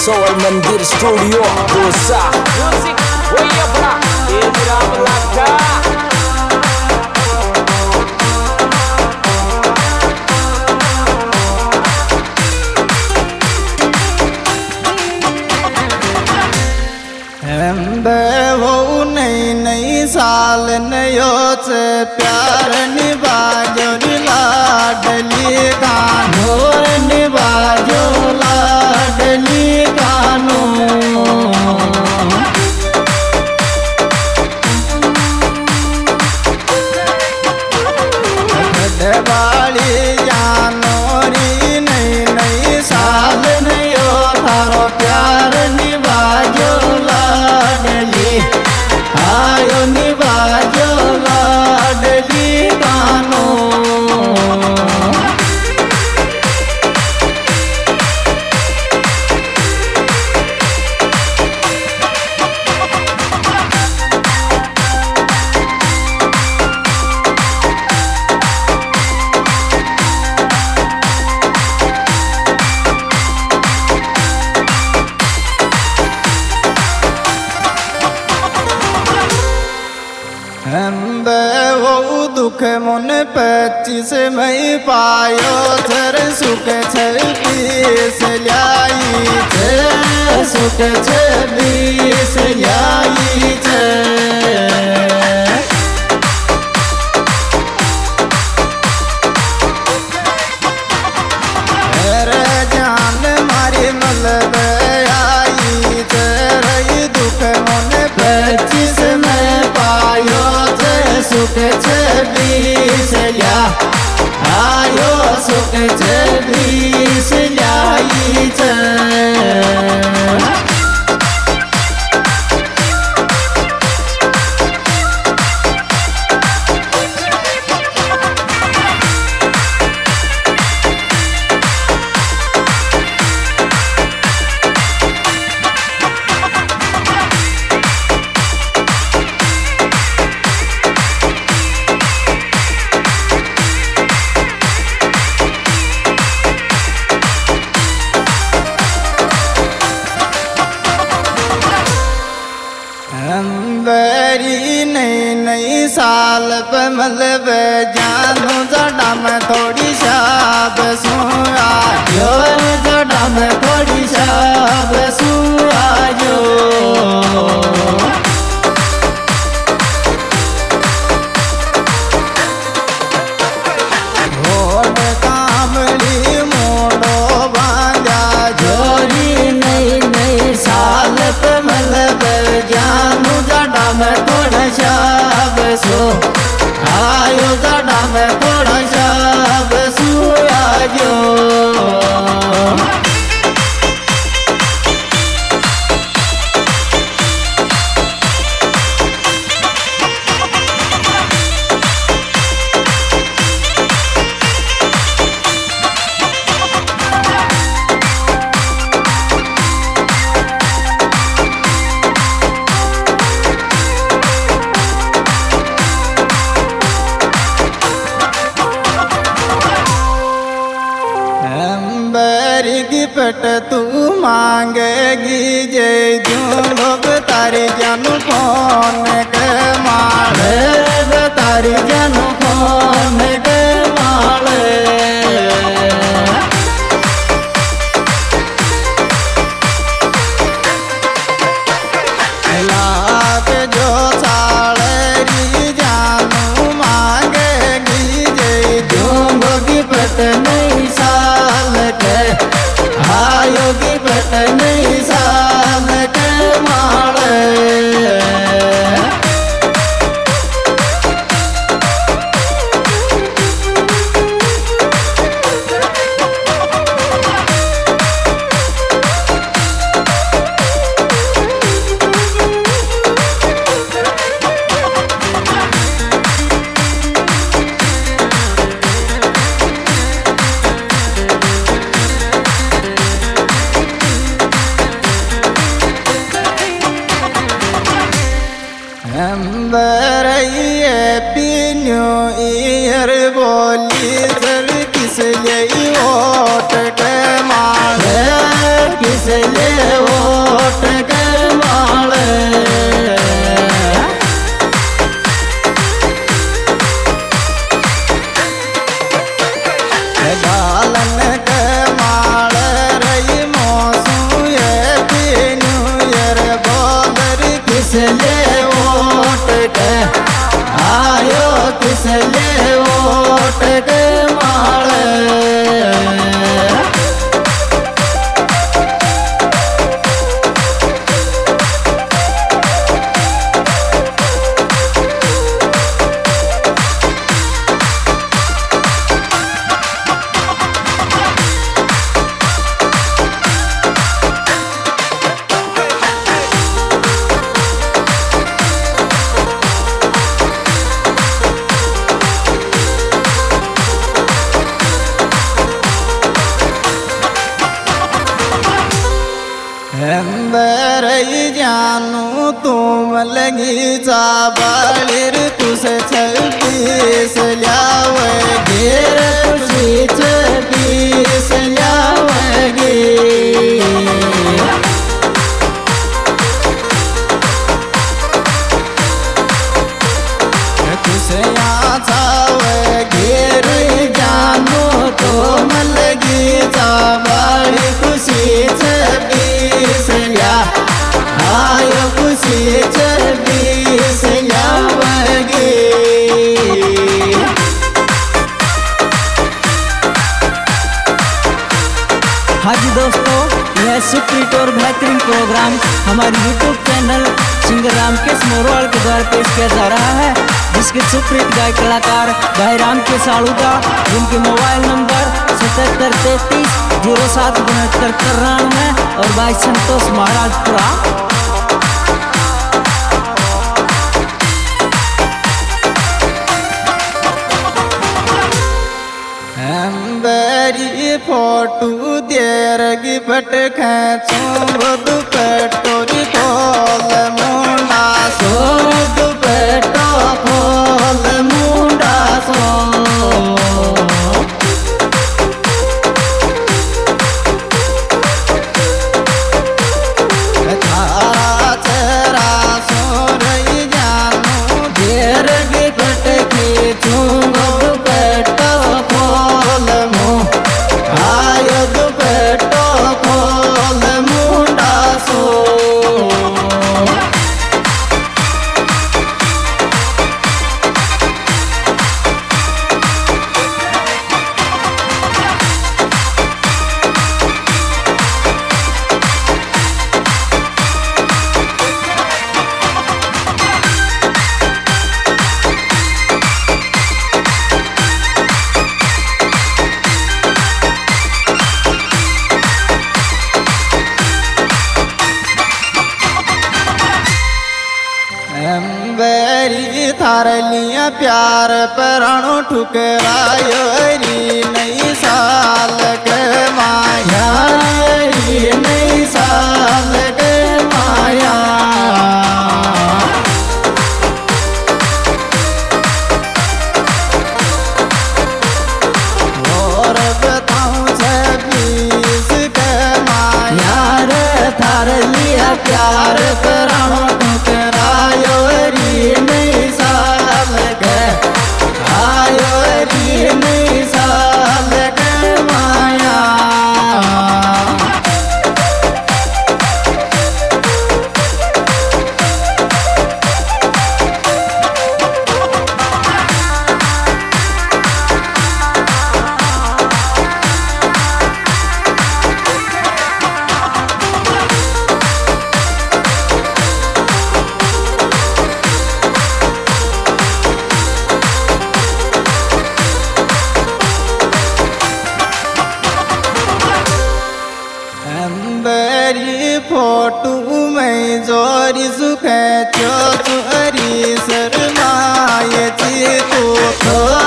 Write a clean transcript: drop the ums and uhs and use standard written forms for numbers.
Soul Mandir Studio Dosa Music Waya Bra Indra Melaka वो नई नई साल नयो से प्यार निभाजो लाडली गानो निभाजो लाडली गानो वाली जानो री नई नई साल नयो थारो प्यार निभाजो लाडली आयो निभाजो लाडली गानो वो दुख मन 25 मई पायो थर सुख 26 लाई थे सुख 26 लाई थे जान मारी मलब आई थे रही दुख मन 25 में पायो सुख 26 ल्या आयो सुख 26 लाई छे बेरी नई नई साल पे मतलब जानू जड़ा में थोड़ी शाब सुआयो जड़ा में थोड़ी शाब सुआयो घोड़ कामली मोड़ो बांधा जोरी नई नई साल पे मतलब जानू जड़ा में थोड़ा शाब सो आयो जड़ा में थोड़ा शाब सुआयो पट तू मांगेगी जे जो लोग तारी जानू कौन के माले तारी जानू कौन के माले लाख जो साड़ी जानू मांगेगी जे जो लोग पट नहीं साल के आयोगी बट नहीं साल के माले बोली सर किस लिए वोट के मारे किस लिए बरई जानू तुम लगी चाबालिर तुस 26 ल्यावगे खुशी 26 ल्यावगे तुस यहाँ चावगे जानू तुम लगी चाबाली खुशी 26 आयो खुशी 26 ल्यावगे। हाँ जी दोस्तों, यह सुप्रीत और बेहतरीन प्रोग्राम हमारे YouTube channel singer Ramkesh Morwal के द्वारा पेश किया जा रहा है, जिसके सुप्रीत गायक कलाकार भाई रामकेश सालूदा, जिनके मोबाइल नंबर 7733 07 69 93 और भाई संतोष महाराजपुरा। बरी फोटू देरगी बट खेचूं दुपट्टोरी खोल मुंडा सो दुपट्टो खोल मुंडा सो थारा चेहरा सो रही जानू देरगी बट खेचूं दुपट्टो खोल आयो दुपट्टो खोल मुंडा सो। बेरी थार लिया प्यार परणु ठुकरायो री नई साल के माया री नई साल के माया और बताऊं 26 के माया रे थार लिया प्यार परणु ठुकरायो नई साल के आयो री नई साल के माया। बरी फोटू में जोरी सुखे चो चोरी शर्माए ची तो